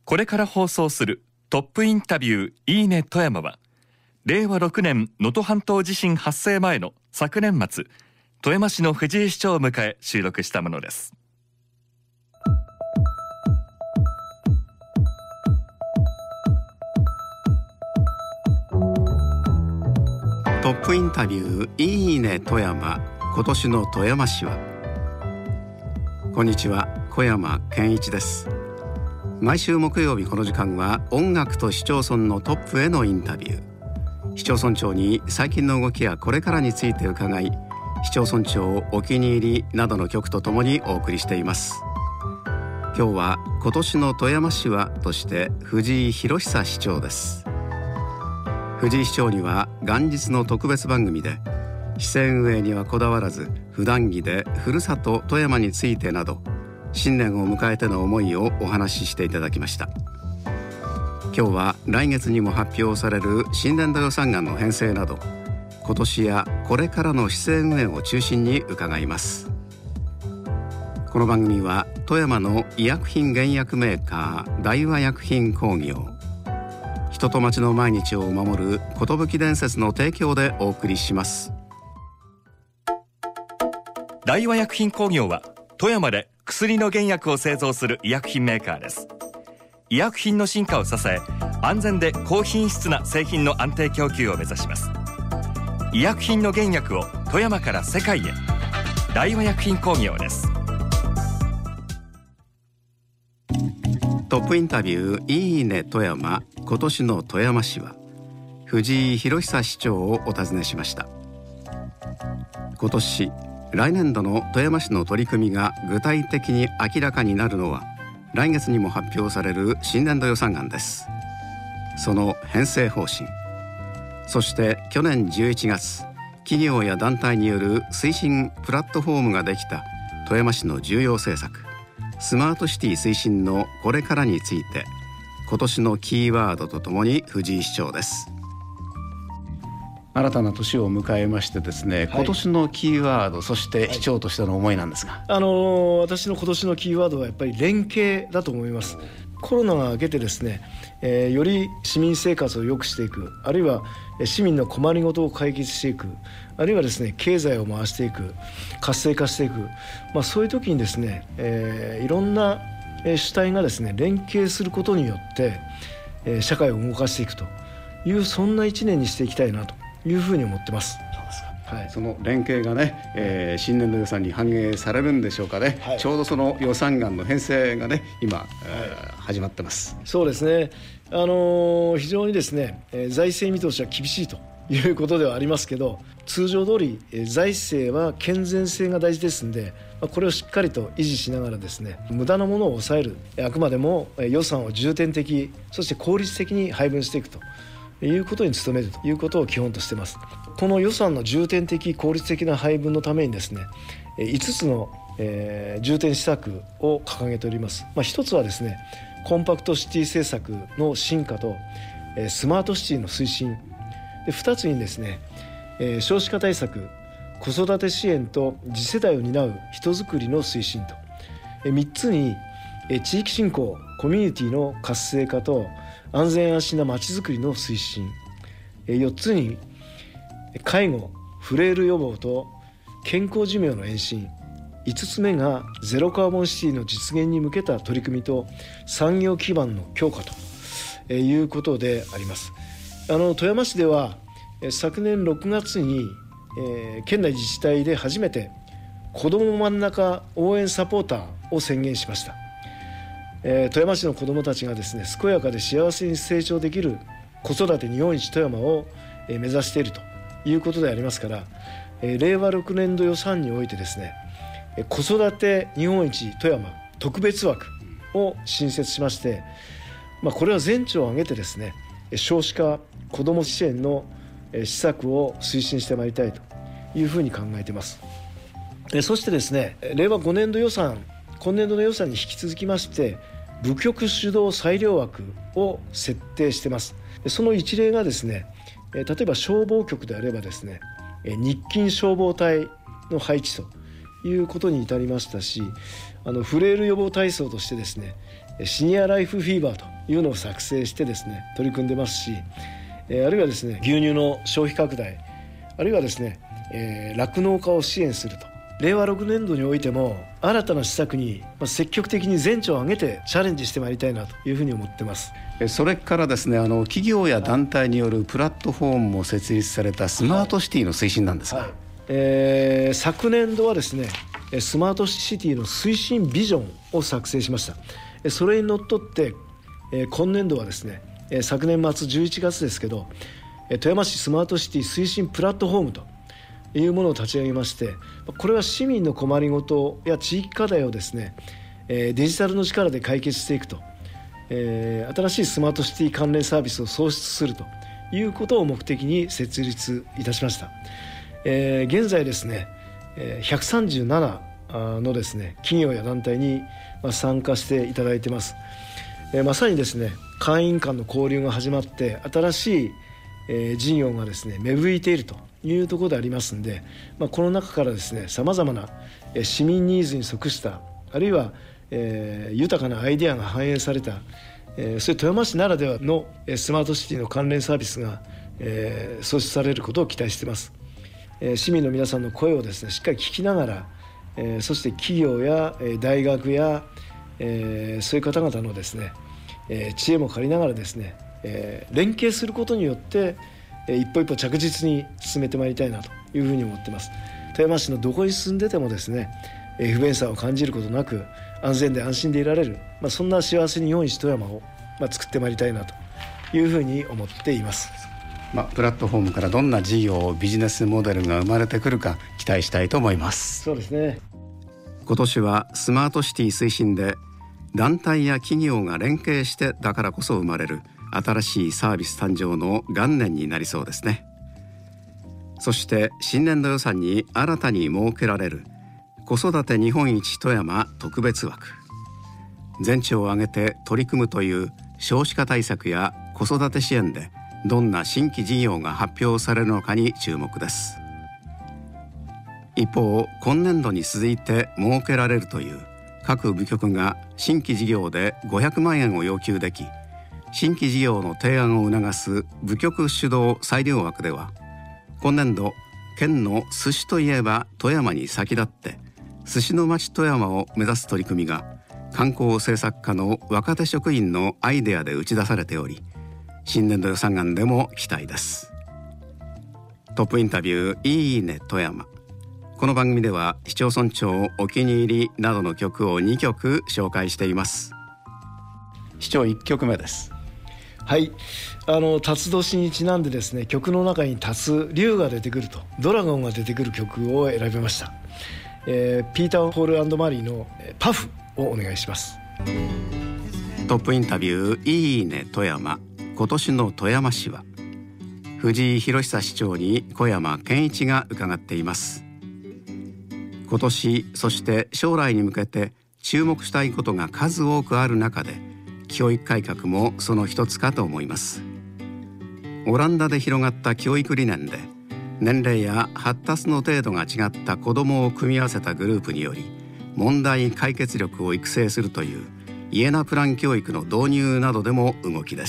これから放送するトップインタビューいいね富山は、令和6年能登半島地震発生前の昨年末、富山市の藤井市長を迎え収録したものです。 トップインタビューいいね富山、今年の富山市は。こんにちは、小山健一です。毎週木曜日この時間は音楽と市町村のトップへのインタビュー。市町村長に最近の動きやこれからについて伺い、市町村長お気に入りなどの曲とともにお送りしています。今日は今年の富山市はとして藤井博久市長です。藤井市長には元日の特別番組で、市政運営にはこだわらず普段着でふるさと富山についてなど、新年を迎えての思いをお話ししていただきました。今日は来月にも発表される新年度予算案の編成など、今年やこれからの市政運営を中心に伺います。この番組は富山の医薬品原薬メーカー大和薬品工業、人と町の毎日を守る寿伝説の提供でお送りします。 大和薬品工業は富山で薬の原薬を製造する医薬品メーカーです。医薬品の進化を支え、安全で高品質な製品の安定供給を目指します。医薬品の原薬を富山から世界へ。大和薬品工業です。 トップインタビューいいね富山、今年の富山市は藤井博久市長をお尋ねしました。今年来年度の富山市の取り組みが具体的に明らかになるのは、来月にも発表される新年度予算案です。その編成方針、そして去年11月企業や団体による推進プラットフォームができた富山市の重要政策、スマートシティ推進のこれからについて、今年のキーワードとともに藤井市長です。新たな年を迎えましてですね、今年のキーワード、そして市長としての思いなんですが、 私の今年のキーワードはやっぱり連携だと思います。コロナが明けてですね、より市民生活を良くしていく、あるいは市民の困りごとを解決していく、あるいはですね経済を回していく、活性化していく、そういう時にですね、いろんな主体がですね連携することによって、社会を動かしていくという、そんな一年にしていきたいなというふうに思ってます。 はい、その連携がね、新年度予算に反映されるんでしょうかね。はい、ちょうどその予算案の編成がね今、始まってます。 そうですね、非常にですね、財政見通しは厳しいということではありますけど、通常通り、財政は健全性が大事ですので、これをしっかりと維持しながらですね、無駄なものを抑える、あくまでも予算を重点的、そして効率的に配分していくということに努めるということを基本としています。この予算の重点的効率的な配分のためにですね、5つの、重点施策を掲げております。1つはですね、コンパクトシティ政策の進化と、スマートシティの推進で、2つにですね、少子化対策、子育て支援と次世代を担う人づくりの推進と、3つに地域振興、コミュニティの活性化と安全安心なまちづくりの推進、4つに介護、フレイル予防と健康寿命の延伸、5つ目がゼロカーボンシティの実現に向けた取り組みと産業基盤の強化ということであります。富山市では昨年6月に、県内自治体で初めて子ども真ん中応援サポーターを宣言しました。富山市の子どもたちがですね、健やかで幸せに成長できる子育て日本一富山を目指しているということでありますから、令和6年度予算においてですね、子育て日本一富山特別枠を新設しまして、これは全庁を挙げてですね、少子化子ども支援の施策を推進してまいりたいというふうに考えています。そしてですね、令和5年度予算、今年度の予算に引き続きまして部局主導裁量枠を設定しています。その一例がですね、例えば消防局であればですね、日勤消防隊の配置ということに至りましたし、フレイル予防体操としてですね、シニアライフフィーバーというのを作成してですね取り組んでますし、あるいはですね牛乳の消費拡大、あるいはですね酪農家を支援すると、令和6年度においても新たな施策に積極的に全庁を挙げてチャレンジしてまいりたいなというふうに思ってます。 それからですね企業や団体によるプラットフォームも設立されたスマートシティの推進なんですが、 昨年度はですねスマートシティの推進ビジョンを作成しました。それにのっとって今年度はですね昨年末11月ですけど富山市スマートシティ推進プラットフォームというものを立ち上げまして、これは市民の困りごとや地域課題をですねデジタルの力で解決していくと、新しいスマートシティ関連サービスを創出するということを目的に設立いたしました。現在ですね137のですね企業や団体に参加していただいています。まさにですね会員間の交流が始まって新しい事業がですね芽吹いているというところでありますので、この中からですねさまざまな市民ニーズに即したあるいは豊かなアイデアが反映されたそういう富山市ならではのスマートシティの関連サービスが創出されることを期待しています。市民の皆さんの声をですねしっかり聞きながら、そして企業や大学やそういう方々のですね知恵も借りながらですね連携することによって一歩一歩着実に進めてまいりたいなというふうに思っています。富山市のどこに住んでてもですね不便さを感じることなく安全で安心でいられる、そんな幸せに日本一富山を作ってまいりたいなというふうに思っています。 プラットフォームからどんな事業ビジネスモデルが生まれてくるか期待したいと思います。 そうですね。 今年はスマートシティ推進で団体や企業が連携してだからこそ生まれる新しいサービス誕生の元年になりそうですね。そして新年度予算に新たに設けられる子育て日本一富山特別枠、全庁を挙げて取り組むという少子化対策や子育て支援でどんな新規事業が発表されるのかに注目です。一方、今年度に続いて設けられるという各部局が新規事業で500万円を要求でき、新規事業の提案を促す部局主導裁量枠では、今年度県の寿司といえば富山に先立って寿司の町富山を目指す取り組みが観光政策課の若手職員のアイデアで打ち出されており、新年度予算案でも期待です。トップインタビューいいね富山。この番組では市町村長お気に入りなどの曲を2曲紹介しています。市長1曲目です。 はい、辰年にちなんでですね曲の中に辰竜が出てくるとドラゴンが出てくる曲を選びました。ピーター・ポール&マリーのパフをお願いします。 トップインタビューいいね富山。今年の富山市は藤井博久市長に小山健一が伺っています。今年そして将来に向けて注目したいことが数多くある中で、教育改革もその一つかと思います。オランダで広がった教育理念で、年齢や発達の程度が違った子どもを組み合わせたグループにより問題解決力を育成するというイエナプラン教育の導入などでも動きです。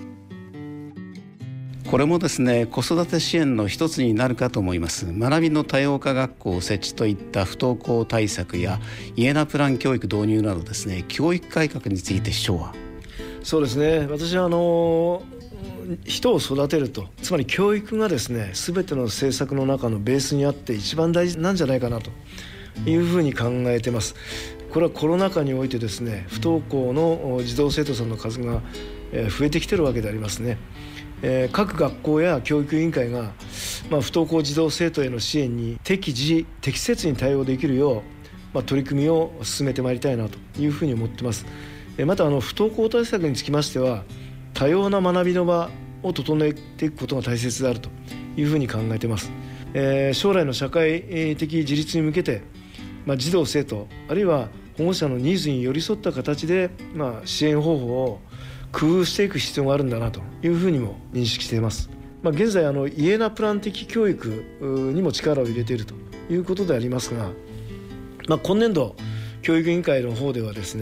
これもですね、子育て支援の一つになるかと思います。学びの多様化学校設置といった不登校対策やイエナプラン教育導入などですね、教育改革について市長は。 そうですね、私は人を育てると、つまり教育がですね全ての政策の中のベースにあって一番大事なんじゃないかなというふうに考えています。これはコロナ禍においてですね不登校の児童生徒さんの数が増えてきているわけでありますね。各学校や教育委員会が、不登校児童生徒への支援に適時適切に対応できるよう、取り組みを進めてまいりたいなというふうに思っています。また不登校対策につきましては多様な学びの場を整えていくことが大切であるというふうに考えています。将来の社会的自立に向けて、児童生徒あるいは保護者のニーズに寄り添った形で、支援方法を工夫していく必要があるんだなというふうにも認識しています。現在イエナプラン的教育にも力を入れているということでありますが、今年度教育委員会の方ではですね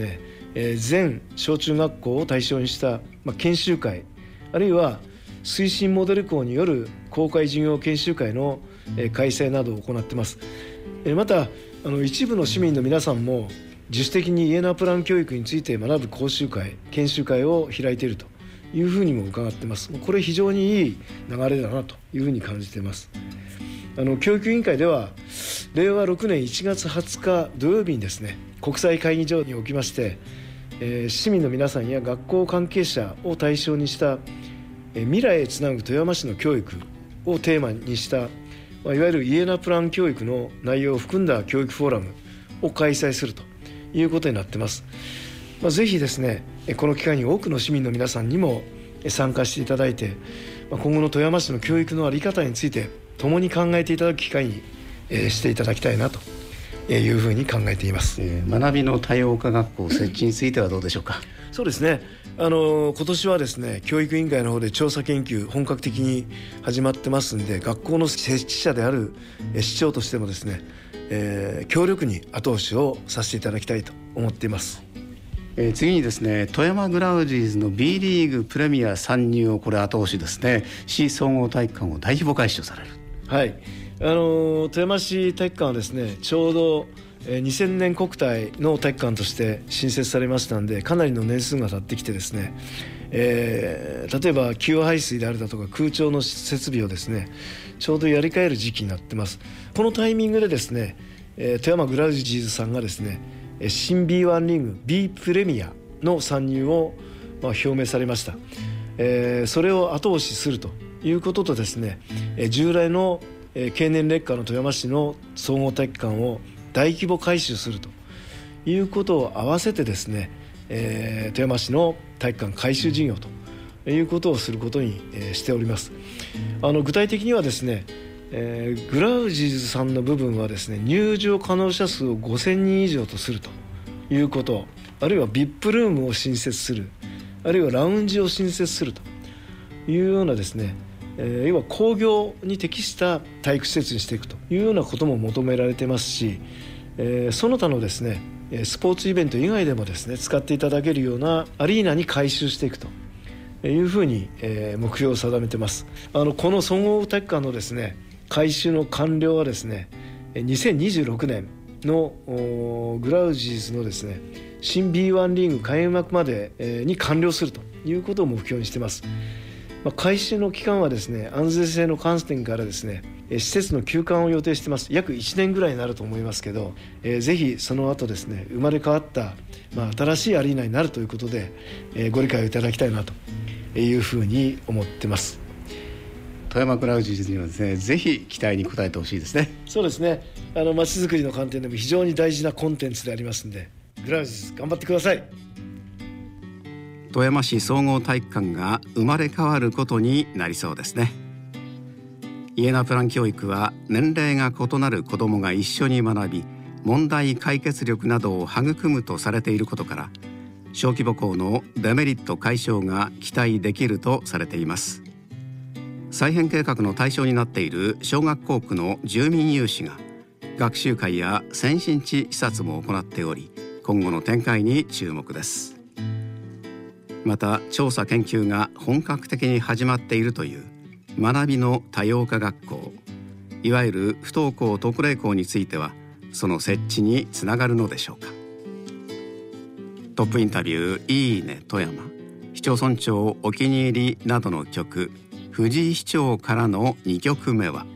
全小中学校を対象にした、研修会、あるいは推進モデル校による公開授業研修会の開催などを行っています。また一部の市民の皆さんも自主的にイエナプラン教育について学ぶ講習会、研修会を開いているというふうにも伺っています。これ非常にいい流れだなというふうに感じています。教育委員会では令和6年1月20日土曜日にですね、国際会議場におきまして、市民の皆さんや学校関係者を対象にした未来へつなぐ富山市の教育をテーマにした、いわゆるイエナプラン教育の内容を含んだ教育フォーラムを開催するということになっています。ぜひですね、この機会に多くの市民の皆さんにも参加していただいて、今後の富山市の教育の在り方について共に考えていただく機会にしていただきたいなというふうに考えています。 学びの多様化学校設置についてはどうでしょうか。 そうですね、今年はですね、教育委員会の方で調査研究本格的に始まってますんで、学校の設置者である市長としてもですね、強力に後押しをさせていただきたいと思っています。 次にですね、富山グラウジーズの B リーグプレミア参入を後押しですね、市総合体育館を大規模改修される。はい、 富山市体育館はですね、ちょうど2000年国体の体育館として新設されましたので、かなりの年数が経ってきてですね、例えば給排水であるだとか空調の設備をですね、ちょうどやり替える時期になってます。このタイミングでですね、富山グラウジーズさんがですね、新 B1 リーグ B プレミアの参入を表明されました。それを後押しするということとですね、従来の経年劣化の富山市の総合体育館を大規模改修するということを合わせてですね、富山市の体育館改修事業ということをすることにしております。具体的にはですね、グラウジーズさんの部分はですね、入場可能者数を5000人以上とするということ、あるいは VIP ルームを新設する、あるいはラウンジを新設するというようなですね、要は工業に適した体育施設にしていくというようなことも求められてますし、その他のですね、スポーツイベント以外でもですね、使っていただけるようなアリーナに改修していくというふうに目標を定めてます。この総合体育館のですね、改修の完了はですね、2026年のグラウジーズのですね、新 B1 リーグ開幕までに完了するということを目標にしています。改修の期間はですね、安全性の観点からですね、施設の休館を予定しています。約1年ぐらいになると思いますけど、ぜひその後ですね、生まれ変わった、新しいアリーナになるということで、ご理解をいただきたいなというふうに思ってます。 富山グラウジーズにはですね、ぜひ期待に応えてほしいですね。 そうですね、まちづくりの観点でも非常に大事なコンテンツでありますので、グラウジーズ頑張ってください。 富山市総合体育館が生まれ変わることになりそうですね。イエナプラン教育は年齢が異なる子どもが一緒に学び、問題解決力などを育むとされていることから、小規模校のデメリット解消が期待できるとされています。再編計画の対象になっている小学校区の住民有志が学習会や先進地視察も行っており、今後の展開に注目です。また調査研究が本格的に始まっているという学びの多様化学校、いわゆる不登校特例校については、その設置につながるのでしょうか。トップインタビューいいね富山、市町村長お気に入りなどの曲、藤井市長からの2曲目は。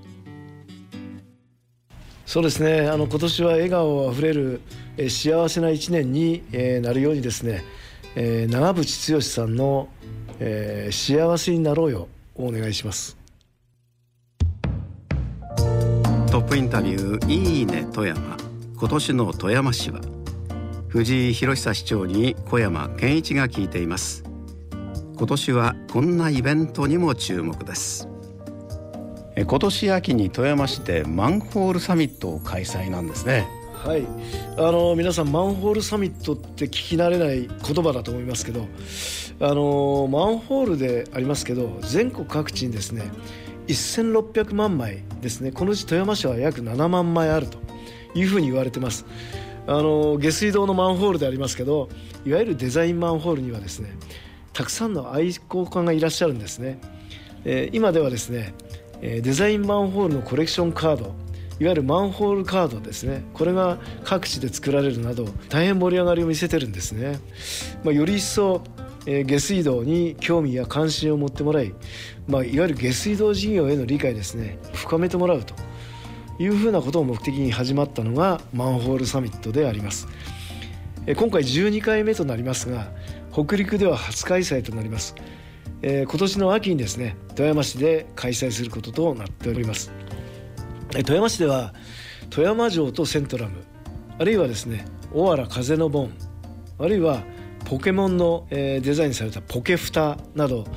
そうですね、今年は笑顔あふれる幸せな一年になるようにですね、長渕剛さんの、幸せになろうよをお願いします。 トップインタビューいいね富山、今年の富山市は藤井博久市長に小山健一が聞いています。今年はこんなイベントにも注目です。今年秋に富山市でマンホールサミットを開催なんですね。 はい、皆さんマンホールサミットって聞き慣れない言葉だと思いますけど、マンホールでありますけど、全国各地にですね1600万枚ですね、このうち富山市は約7万枚あるというふうに言われてます。下水道のマンホールでありますけど、 いわゆるデザインマンホールにはですね、たくさんの愛好家がいらっしゃるんですね。今ではですね、デザインマンホールのコレクションカード、いわゆるマンホールカードですね、これが各地で作られるなど大変盛り上がりを見せてるんですね。より一層下水道に興味や関心を持ってもらい、いわゆる下水道事業への理解ですね、深めてもらうというふうなことを目的に始まったのがマンホールサミットであります。今回12回目となりますが、北陸では初開催となります。今年の秋にですね、富山市で開催することとなっております。富山市では富山城とセントラム、あるいはですねおわら風の盆、あるいはポケモンのデザインされたポケフタなど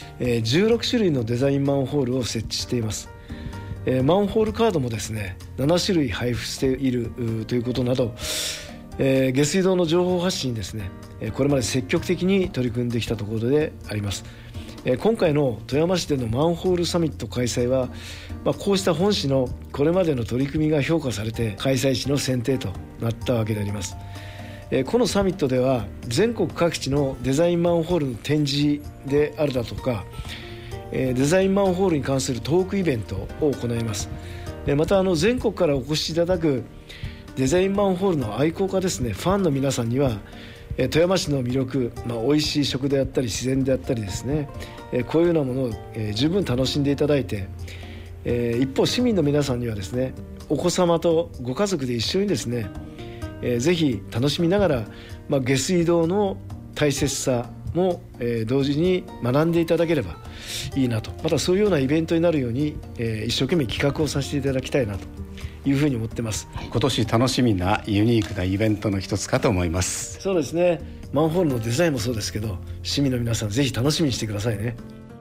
16種類のデザインマンホールを設置しています。マンホールカードもですね7種類配布しているということなど、下水道の情報発信にですねこれまで積極的に取り組んできたところであります。今回の富山市でのマンホールサミット開催は、こうした本市のこれまでの取り組みが評価されて開催地の選定となったわけであります。このサミットでは全国各地のデザインマンホールの展示であるだとか、デザインマンホールに関するトークイベントを行います。また全国からお越しいただくデザインマンホールの愛好家ですね、ファンの皆さんには富山市の魅力、美味しい食であったり自然であったりですね、こういうようなものを十分楽しんでいただいて、一方市民の皆さんにはですね、お子様とご家族で一緒にですね、ぜひ楽しみながら、下水道の大切さも、同時に学んでいただければいいなと、またそういうようなイベントになるように、一生懸命企画をさせていただきたいなというふうに思ってます。 今年楽しみなユニークなイベントの一つかと思います。 そうですね、マンホールのデザインもそうですけど、市民の皆さんぜひ楽しみにしてくださいね。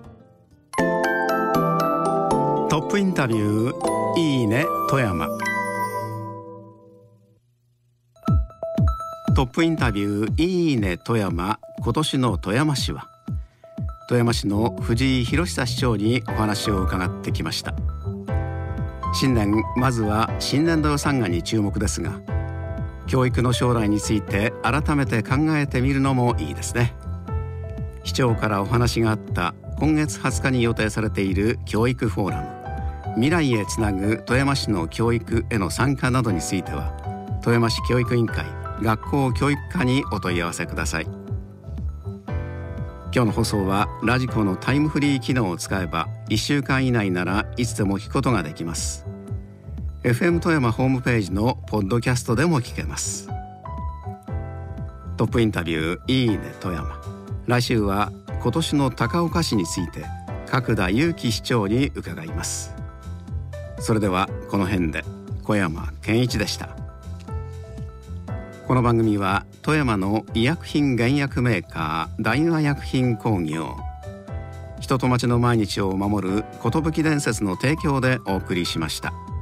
トップインタビューいいね富山。トップインタビューいいね富山。今年の富山市は富山市の藤井博久市長にお話を伺ってきました。新年、まずは新年度予算案に注目ですが、教育の将来について改めて考えてみるのもいいですね。市長からお話があった今月20日に予定されている教育フォーラム、未来へつなぐ富山市の教育への参加などについては、富山市教育委員会学校教育課にお問い合わせください。今日の放送はラジコのタイムフリー機能を使えば1週間以内ならいつでも聞くことができます。 FM 富山ホームページのポッドキャストでも聞けます。トップインタビューいいね富山。来週は今年の高岡市について角田祐樹市長に伺います。それではこの辺で。小山健一でした。この番組は富山の医薬品原薬メーカー大和薬品工業、人と町の毎日を守る寿伝説の提供でお送りしました。